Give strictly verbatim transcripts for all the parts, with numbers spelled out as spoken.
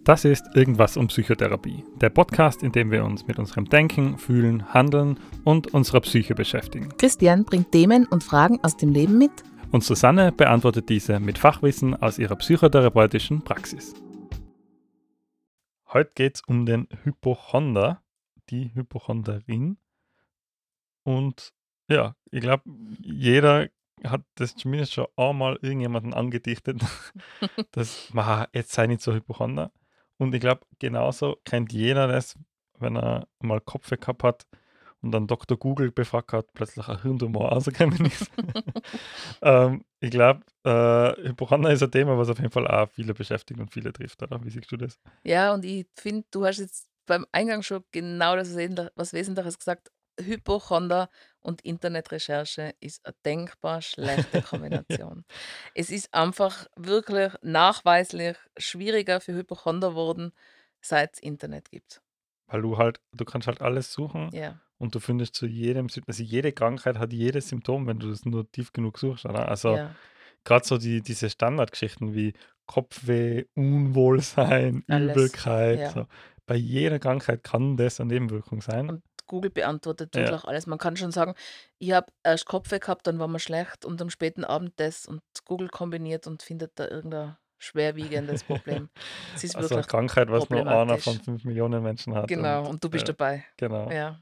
Das ist Irgendwas um Psychotherapie, der Podcast, in dem wir uns mit unserem Denken, Fühlen, Handeln und unserer Psyche beschäftigen. Christian bringt Themen und Fragen aus dem Leben mit. Und Susanne beantwortet diese mit Fachwissen aus ihrer psychotherapeutischen Praxis. Heute geht es um den Hypochonder, die Hypochonderin. Und ja, ich glaube, jeder hat das zumindest schon einmal irgendjemanden angedichtet, dass man jetzt sei nicht so Hypochonder. Und ich glaube, genauso kennt jeder das, wenn er mal Kopfweh gehabt hat und dann Doktor Google befragt hat, plötzlich ein Hirntumor rausgekommen ist. ähm, ich glaube, äh, Hypochonder ist ein Thema, was auf jeden Fall auch viele beschäftigt und viele trifft, oder? Wie siehst du das? Ja, und ich finde, du hast jetzt beim Eingang schon genau das Wesen- was Wesentliches gesagt. Hypochonder und Internetrecherche ist eine denkbar schlechte Ja, Kombination. Es ist einfach wirklich nachweislich schwieriger für Hypochonder worden, seit es Internet gibt. weil du halt, du kannst halt alles suchen Ja, und du findest zu jedem, Sym- also jede Krankheit hat jedes Symptom, wenn du das nur tief genug suchst, oder? Also ja, gerade so die, diese Standardgeschichten wie Kopfweh, Unwohlsein, alles. Übelkeit, Ja. so. Bei jeder Krankheit kann das eine Nebenwirkung sein. Und Google beantwortet Ja. wirklich alles. Man kann schon sagen, ich habe erst Kopfweh gehabt, dann war mir schlecht und am späten Abend das und Google kombiniert und findet da irgendein schwerwiegendes Problem. Es ist Also eine wirklich Krankheit, was nur einer von problematisch. fünf Millionen Menschen hat. Genau, Und und du bist ja, dabei. genau. Ja.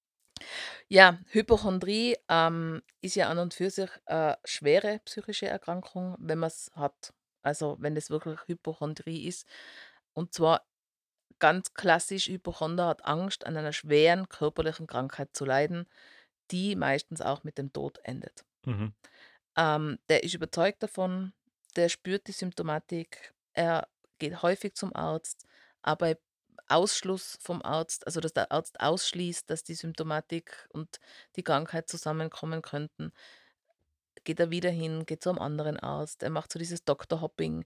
Ja, Hypochondrie ähm, ist ja an und für sich eine schwere psychische Erkrankung, wenn man es hat. Also wenn es wirklich Hypochondrie ist. Und zwar ganz klassisch, Hypochonder hat Angst, an einer schweren körperlichen Krankheit zu leiden, die meistens auch mit dem Tod endet. Mhm. Ähm, der ist überzeugt davon, der spürt die Symptomatik, er geht häufig zum Arzt, aber Ausschluss vom Arzt, also dass der Arzt ausschließt, dass die Symptomatik und die Krankheit zusammenkommen könnten, geht er wieder hin, geht zu einem anderen Arzt, er macht so dieses Doktor-Hopping,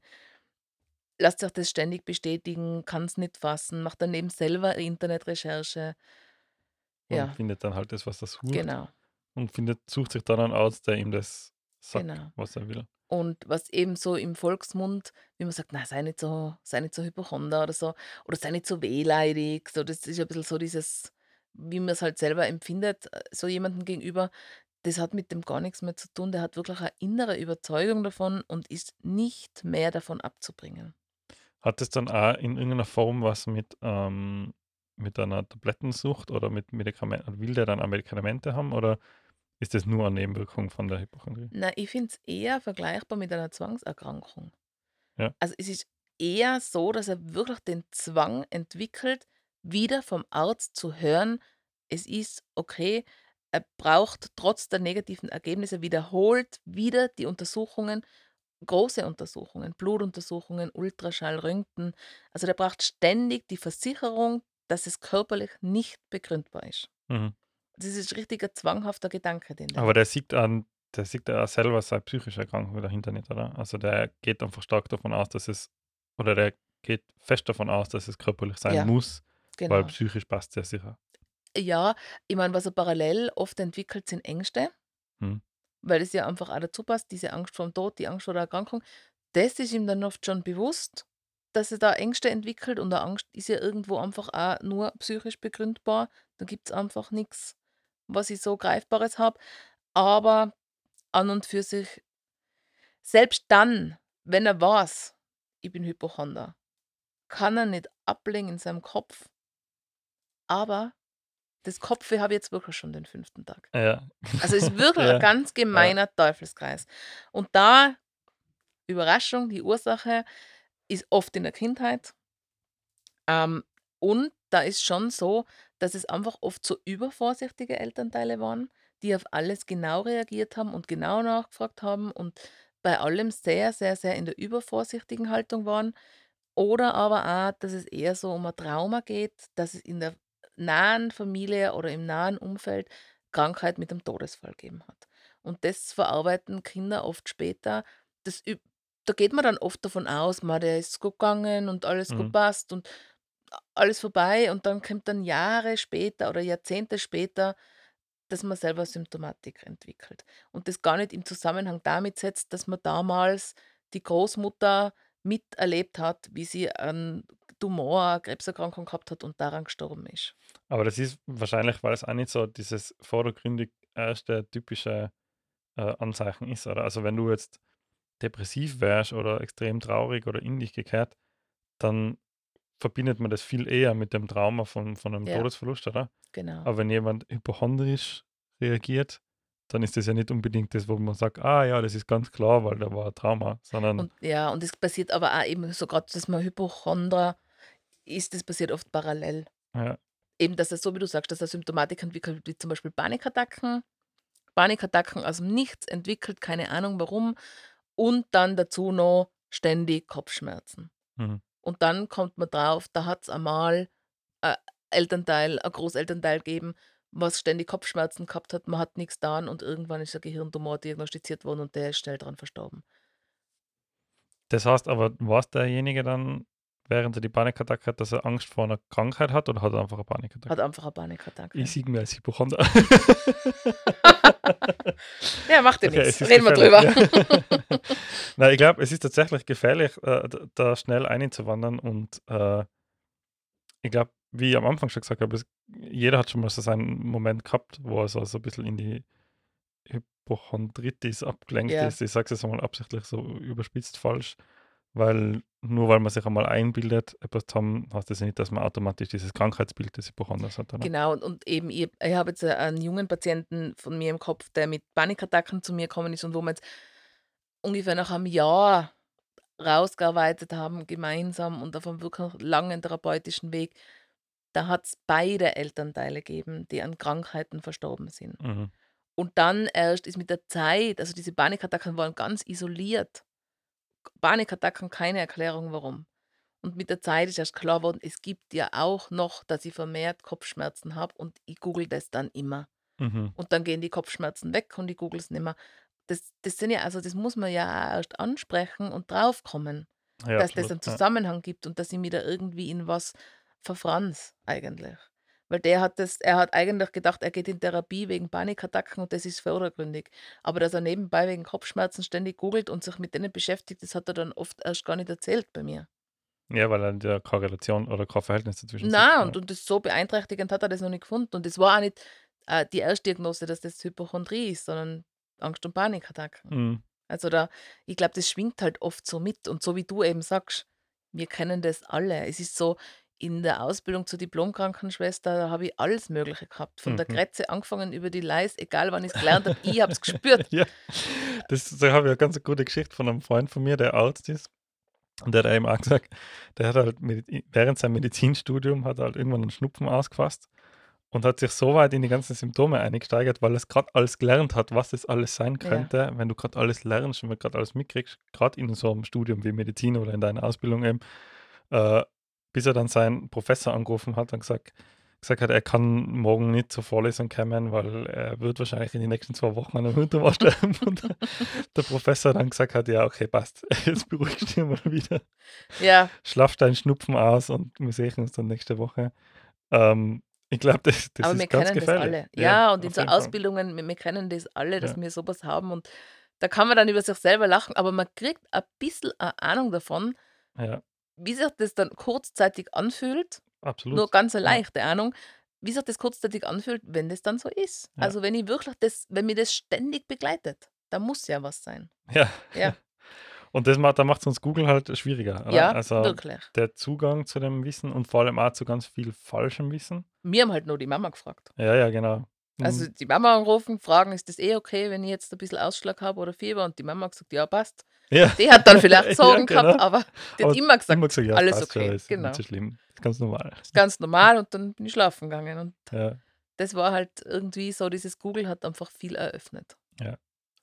lässt sich das ständig bestätigen, kann es nicht fassen, macht daneben selber Internetrecherche. Und Ja, findet dann halt das, was er sucht. genau, Und findet, sucht sich dann einen Arzt, der ihm das sagt, genau. was er will. Und was eben so im Volksmund, wie man sagt: „Na, sei nicht so sei nicht so Hypochonder“ oder so oder „sei nicht so wehleidig“, so das ist ein bisschen so dieses, wie man es halt selber empfindet, äh, so jemandem gegenüber. Das hat mit dem gar nichts mehr zu tun. Der hat wirklich eine innere Überzeugung davon und ist nicht mehr davon abzubringen. Hat es dann auch in irgendeiner Form was mit, ähm, mit einer Tablettensucht oder mit Medikamenten, will der dann auch Medikamente haben oder ist das nur eine Nebenwirkung von der Hypochondrie? Na, ich finde es eher vergleichbar mit einer Zwangserkrankung. Ja. Also, es ist eher so, dass er wirklich den Zwang entwickelt, wieder vom Arzt zu hören, es ist okay. Er braucht trotz der negativen Ergebnisse wiederholt wieder die Untersuchungen, große Untersuchungen, Blutuntersuchungen, Ultraschall, Röntgen. Also, der braucht ständig die Versicherung, dass es körperlich nicht begründbar ist. Mhm. Das ist richtig ein zwanghafter Gedanke, den der Aber hat. der sieht an der sieht ja auch selber seine psychische Erkrankung dahinter nicht, oder? Also, der geht einfach stark davon aus, dass es oder der geht fest davon aus, dass es körperlich sein Ja, muss, weil genau. psychisch passt ja sicher. Ja, ich meine, was er parallel oft entwickelt, sind Ängste. Mhm. Weil es ja einfach auch dazu passt, diese Angst vorm Tod, die Angst vor der Erkrankung. Das ist ihm dann oft schon bewusst, dass er da Ängste entwickelt und 'ne Angst ist ja irgendwo einfach auch nur psychisch begründbar. Da gibt's einfach nix, was ich so Greifbares habe. Aber an und für sich, selbst dann, wenn er weiß, ich bin Hypochonder, kann er nicht ablegen in seinem Kopf, aber das Kopfweh habe ich jetzt wirklich schon den fünften Tag. Ja. Also, ist wirklich ein Ja, ganz ja. gemeiner Teufelskreis. Und da Überraschung, die Ursache ist oft in der Kindheit. Ähm, und da ist schon so, dass es einfach oft so übervorsichtige Elternteile waren, die auf alles genau reagiert haben und genau nachgefragt haben und bei allem sehr, sehr, sehr in der übervorsichtigen Haltung waren. Oder aber auch, dass es eher so um ein Trauma geht, dass es in der nahen Familie oder im nahen Umfeld Krankheit mit dem Todesfall gegeben hat. Und das verarbeiten Kinder oft später. Das üb Da geht man dann oft davon aus, ma, der ist gut gegangen und alles gut Mhm. passt und a alles vorbei und dann kommt dann Jahre später oder Jahrzehnte später, dass man selber Symptomatik entwickelt und das gar nicht im Zusammenhang damit setzt, dass man damals die Großmutter miterlebt hat, wie sie an Tumor, eine Krebserkrankung gehabt hat und daran gestorben ist. Aber das ist wahrscheinlich, weil es auch nicht so dieses vordergründig erste typische äh, Anzeichen ist, oder? Also wenn du jetzt depressiv wärst oder extrem traurig oder in dich gekehrt, dann verbindet man das viel eher mit dem Trauma von, von einem Ja, Todesverlust, oder? genau. Aber wenn jemand hypochondrisch reagiert, dann ist das ja nicht unbedingt das, wo man sagt, ah ja, das ist ganz klar, weil da war ein Trauma, sondern Und ja, und es passiert aber auch eben so gerade, dass man Hypochonder ist, das passiert oft parallel. ja, Eben, dass er so wie du sagst, dass er Symptomatik entwickelt, wie zum Beispiel Panikattacken. Panikattacken aus dem Nichts entwickelt, keine Ahnung warum. Und dann dazu noch ständig Kopfschmerzen. mhm. Und dann kommt man drauf, da hat es einmal ein Elternteil, ein Großelternteil gegeben, was ständig Kopfschmerzen gehabt hat. Man hat nichts getan und irgendwann ist ein Gehirntumor diagnostiziert worden und der ist schnell dran verstorben. Das heißt aber, war derjenige dann, während er die Panikattacke hat, dass er Angst vor einer Krankheit hat oder hat er einfach eine Hat Panikattacke? einfach eine Panikattacke. Ich sehe mir als Hypochonder. Ja, macht dir Okay, nichts. es ist Reden wir gefährlich. drüber. Ja. Nein, ich glaube, es ist tatsächlich gefährlich, äh, d- da schnell einzuwandern und äh, ich glaube, wie ich am Anfang schon gesagt habe, es, jeder hat schon mal so seinen Moment gehabt, wo er so, so ein bisschen in die Hypochondritis abgelenkt Ja, ist. Ich sage es jetzt mal absichtlich so überspitzt falsch, weil nur weil man sich einmal einbildet, etwas zu haben, heißt das ja nicht, dass man automatisch dieses Krankheitsbild des Hypochonders hat, oder? genau. Und, und eben, ich, ich habe jetzt einen jungen Patienten von mir im Kopf, der mit Panikattacken zu mir gekommen ist und wo wir jetzt ungefähr nach einem Jahr rausgearbeitet haben, gemeinsam und auf einem wirklich langen therapeutischen Weg. Da hat es beide Elternteile gegeben, die an Krankheiten verstorben sind. Mhm. Und dann erst ist mit der Zeit, also diese Panikattacken waren ganz isoliert. Panikattacken, keine Erklärung warum. Und mit der Zeit ist erst klar geworden, es gibt ja auch noch, dass ich vermehrt Kopfschmerzen habe und ich google das dann immer. Mhm. Und dann gehen die Kopfschmerzen weg und ich google es nicht mehr. Das, das sind ja, also das muss man ja auch erst ansprechen und draufkommen, Ja, dass das absolut. einen Ja. Zusammenhang gibt und dass ich mich da irgendwie in was verfranz eigentlich. Weil der hat das, er hat eigentlich gedacht, er geht in Therapie wegen Panikattacken und das ist vordergründig. Aber dass er nebenbei wegen Kopfschmerzen ständig googelt und sich mit denen beschäftigt, das hat er dann oft erst gar nicht erzählt bei mir. Ja, weil er ja keine Relation oder kein Verhältnis dazwischen sieht. Na Ja. und und das so beeinträchtigend hat er das noch nicht gefunden. Und das war auch nicht, äh, die Erstdiagnose, dass das Hypochondrie ist, sondern Angst- und Panikattacken. Mhm. Also da ich glaube, das schwingt halt oft so mit und so wie du eben sagst, wir kennen das alle. Es ist so, in der Ausbildung zur Diplomkrankenschwester, da habe ich alles Mögliche gehabt. Von der Mhm. Krätze angefangen über die Leis, egal wann ich's gelernt habe, ich habe es gespürt. Ja, das, da habe ich eine ganz gute Geschichte von einem Freund von mir, der Arzt ist. Und der hat eben auch gesagt, der hat halt Medi- während seinem Medizinstudium hat er halt irgendwann einen Schnupfen ausgefasst und hat sich so weit in die ganzen Symptome eingesteigert, weil er es gerade alles gelernt hat, was das alles sein Ja, könnte, wenn du gerade alles lernst und wenn du gerade alles mitkriegst, gerade in so einem Studium wie Medizin oder in deiner Ausbildung eben, äh, bis er dann seinen Professor angerufen hat und gesagt, gesagt hat, er kann morgen nicht zur Vorlesung kommen, weil er wird wahrscheinlich in den nächsten zwei Wochen an einem Hirntumor sterben. Und der Professor dann gesagt hat, ja, okay, passt, jetzt beruhigst du dich mal wieder. ja, Schlaf deinen Schnupfen aus und wir sehen uns dann nächste Woche. Ähm, ich glaube, das, das aber wir ist ganz kennen das gefährlich. alle. Ja, Ja, und in auf so jeden Fall. Ausbildungen, wir wir kennen das alle, dass Ja. wir sowas haben und da kann man dann über sich selber lachen, aber man kriegt ein bisschen eine Ahnung davon, Ja, wie sich das dann kurzzeitig anfühlt. Nur absolut. ganz eine Ja, leichte Ahnung, wie sich das kurzzeitig anfühlt, wenn das dann so ist. ja, Also, wenn ich wirklich das wenn mir das ständig begleitet, da muss ja was sein. ja. Ja, Und das macht, da macht es uns Google halt schwieriger, oder? ja, Also wirklich. der Zugang zu dem Wissen und vor allem auch zu ganz viel falschem Wissen. Wir haben halt nur die Mama gefragt. Ja, ja, genau. Also, Mhm. die Mama angerufen, fragen: „Ist das eh okay, wenn ich jetzt ein bisschen Ausschlag habe oder Fieber?“ Und die Mama hat gesagt: „Ja, passt.“ Ja, Die hat dann vielleicht ja, Sorgen genau. gehabt, aber die hat Aber immer gesagt: immer gesagt, ja, „Alles passt schon, okay.“ ist nicht Genau. so schlimm. Ist ganz normal. Ist ganz normal und dann bin ich schlafen gegangen und Ja, das war halt irgendwie so, dieses Google hat einfach viel eröffnet. ja.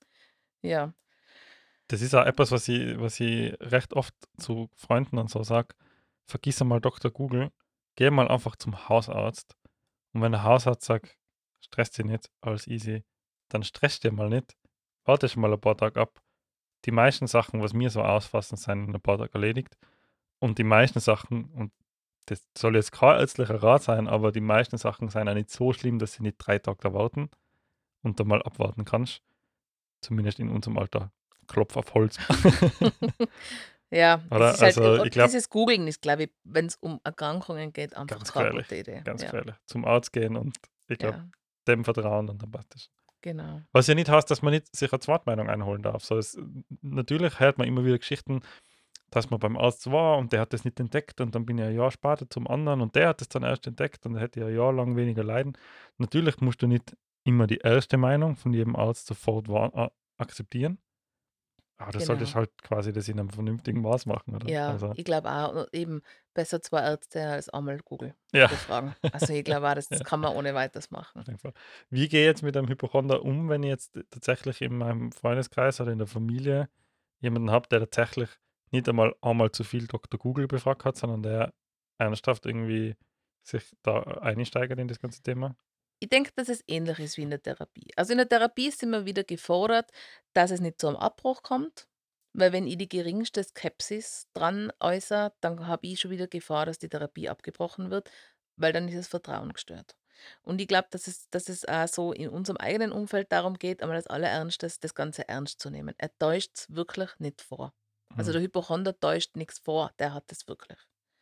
Ja, Das ist auch etwas, was ich, was ich recht oft zu Freunden und so sage. Vergiss einmal Doktor Google, geh mal einfach zum Hausarzt. Und wenn der Hausarzt sagt, stress dich nicht, alles easy, dann stress dich mal nicht. Warte schon mal ein paar Tage ab. Die meisten Sachen, was mir so ausfassen, sind in ein paar Tagen erledigt. Und die meisten Sachen, und das soll jetzt kein ärztlicher Rat sein, aber die meisten Sachen sind auch nicht so schlimm, dass sie nicht drei Tage da warten und da mal abwarten kannst. Zumindest in unserem Alter. Klopf auf Holz. Ja, es Oder? ist halt, Also, und ich glaube, dieses Googeln ist, glaube ich, wenn es um Erkrankungen geht, einfach ganz keine gefährlich. gute Idee. Ganz Ja, gefährlich. Zum Arzt gehen und ich glaube, ja, dem vertrauen und dann passt das. genau. Was ja nicht heißt, dass man nicht sich eine Zweitmeinung einholen darf. So, es, natürlich hört man immer wieder Geschichten, dass man beim Arzt war und der hat das nicht entdeckt und dann bin ich ein Jahr später zum anderen und der hat das dann erst entdeckt und dann hätte ich ein Jahr lang weniger leiden. Natürlich musst du nicht immer die erste Meinung von jedem Arzt sofort wahr, a- akzeptieren, aber du solltest Genau. halt quasi das in einem vernünftigen Maß machen, oder? Ja, Also, ich glaube auch, und eben besser zwei Ärzte als einmal Google ja. befragen. Also ich glaube auch, das Ja, kann man ohne Weiteres machen. auf jeden Fall. Wie gehe ich jetzt mit einem Hypochonder um, wenn ich jetzt tatsächlich in meinem Freundeskreis oder in der Familie jemanden habe, der tatsächlich nicht einmal einmal zu viel Doktor Google befragt hat, sondern der ernsthaft irgendwie sich da einsteigert in das ganze Thema? Ich denke, dass es ähnlich ist wie in der Therapie. Also in der Therapie sind wir wieder gefordert, dass es nicht zu einem Abbruch kommt, weil wenn ich die geringste Skepsis dran äußere, dann habe ich schon wieder Gefahr, dass die Therapie abgebrochen wird, weil dann ist das Vertrauen gestört. Und ich glaube, dass es, dass es auch so in unserem eigenen Umfeld darum geht, einmal das Allerernstes, das Ganze ernst zu nehmen. Er täuscht es wirklich nicht vor. Also Mhm. der Hypochonder täuscht nichts vor, der hat es wirklich.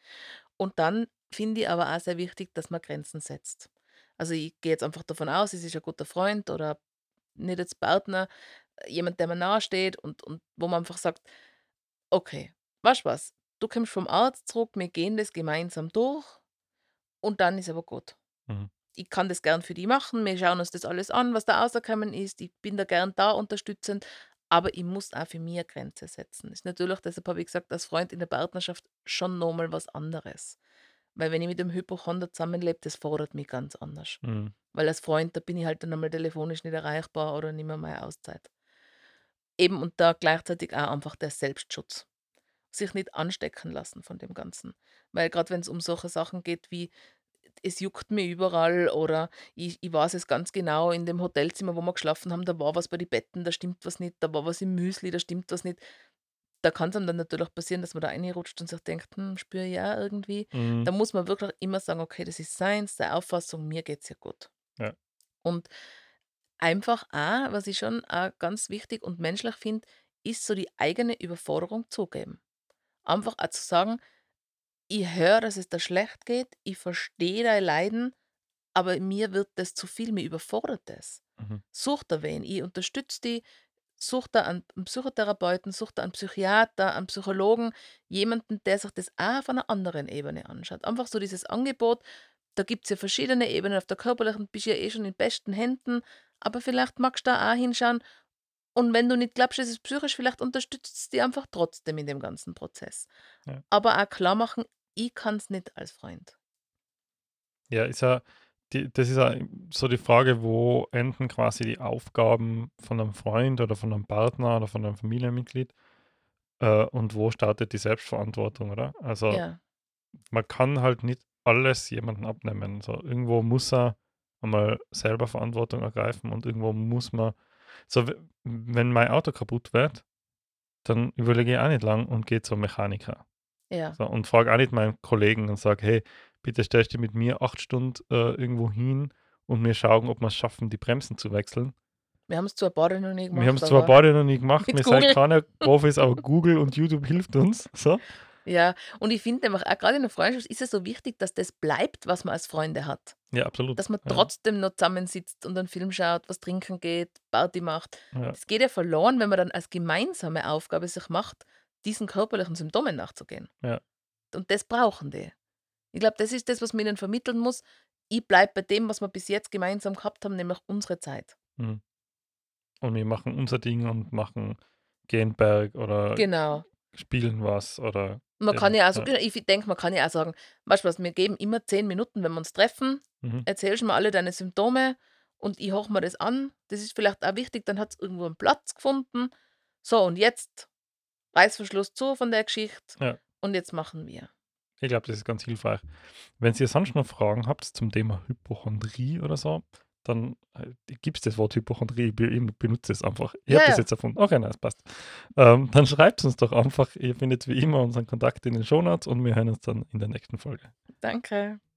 Und dann finde ich aber auch sehr wichtig, dass man Grenzen setzt. Also ich gehe jetzt einfach davon aus, es ist ein guter Freund oder nicht jetzt Partner, äh, jemand, der mir nahesteht und, und wo man einfach sagt, okay, weißt du was, du kommst vom Arzt zurück, wir gehen das gemeinsam durch und dann ist aber gut. Mhm. Ich kann das gern für die machen, wir schauen uns das alles an, was da rausgekommen ist, ich bin da gern da unterstützend, aber ich muss auch für mich eine Grenze setzen. Ist natürlich, deshalb habe ich gesagt, als Freund in der Partnerschaft schon nochmal was anderes. Weil wenn ich mit dem Hypochonder zusammenlebe, das fordert mich ganz anders. Mhm. Weil als Freund, da bin ich halt dann einmal telefonisch nicht erreichbar oder nicht mehr meine Auszeit. Eben und da gleichzeitig auch einfach der Selbstschutz. Sich nicht anstecken lassen von dem Ganzen. Weil gerade wenn es um solche Sachen geht wie, es juckt mir überall oder ich, ich weiß es ganz genau, in dem Hotelzimmer, wo wir geschlafen haben, da war was bei den Betten, da stimmt was nicht, da war was im Müsli, da stimmt was nicht. Da kann es einem dann natürlich auch passieren, dass man da reinrutscht und sich denkt: „Hm, spüre ich auch irgendwie.“ Mhm. Da muss man wirklich immer sagen: „Okay, das ist seins, seine Auffassung, mir geht's ja gut.“ Ja. Und einfach auch, was ich schon auch ganz wichtig und menschlich finde, ist so die eigene Überforderung zugeben. Einfach auch zu sagen: „Ich höre, dass es dir schlecht geht, ich verstehe dein Leiden, aber mir wird das zu viel, mir überfordert das. Mhm. Such da wen, ich unterstütze dich, such da einen 'n Psychotherapeuten, such da einen Psychiater, einen Psychologen, jemanden, der sich das auch auf einer anderen Ebene anschaut. Einfach so dieses Angebot, da gibt es ja verschiedene Ebenen. Auf der körperlichen bist du ja eh schon in besten Händen, aber vielleicht magst du da auch hinschauen und wenn du nicht glaubst, es ist psychisch, vielleicht unterstützt es dich einfach trotzdem in dem ganzen Prozess. Ja. Aber auch klar machen, ich kann es nicht als Freund. Ja, ist ja die das ist ja so die Frage, wo enden quasi die Aufgaben von einem Freund oder von einem Partner oder von einem Familienmitglied, äh, und wo startet die Selbstverantwortung, oder? Also, Ja, man kann halt nicht alles jemandem abnehmen. So, irgendwo muss er einmal selber Verantwortung ergreifen und irgendwo muss man so, w wenn mein Auto kaputt wird, dann überlege ich auch nicht lang und gehe zum Mechaniker. ja. So, und frage auch nicht meinen Kollegen und sage: „Hey, bitte stellst du mit mir acht Stunden, äh, irgendwo hin und wir schauen, ob wir es schaffen, die Bremsen zu wechseln.“ Wir haben es zwar beide noch nie Wir haben gemacht, es zwar aber beide noch nie gemacht, mit wir sind Google. keine Profis, aber Google und YouTube hilft uns, so. Ja, und ich finde einfach auch grade in der Freundschaft ist es so wichtig, dass das bleibt, was man als Freunde hat. Ja, absolut. Dass man Ja, trotzdem noch zusammensitzt und einen Film schaut, was trinken geht, Party macht. ja, Das geht ja verloren, wenn man dann als gemeinsame Aufgabe sich macht, diesen körperlichen Symptomen nachzugehen. ja, Und das brauchen die. Ich glaube, das ist das, was man ihnen vermitteln muss. Ich bleibe bei dem, was wir bis jetzt gemeinsam gehabt haben, nämlich unsere Zeit. mhm. Und wir machen unser Ding und machen gehen Berg oder Genau. spielen was oder Man kann eben, ja also ja. ich denke, man kann ja auch sagen: „Weißt du was, wir geben immer zehn Minuten, wenn wir uns treffen, Mhm, erzählst mir alle deine Symptome und ich höre mir das an.“ Das ist vielleicht auch wichtig, dann hat es irgendwo einen Platz gefunden. So, und jetzt Reißverschluss zu von der Geschichte ja. und jetzt machen wir. Ich glaube, das ist ganz hilfreich. Wenn ihr sonst noch Fragen habt zum Thema Hypochondrie oder so, dann äh, gibt es das Wort Hypochondrie, ich be ich benutze es einfach. Ich Ja, habe das ja, jetzt erfunden. Okay, nein, es passt. Ähm, dann schreibt uns doch einfach. Ihr findet wie immer unseren Kontakt in den Shownotes und wir hören uns dann in der nächsten Folge. danke.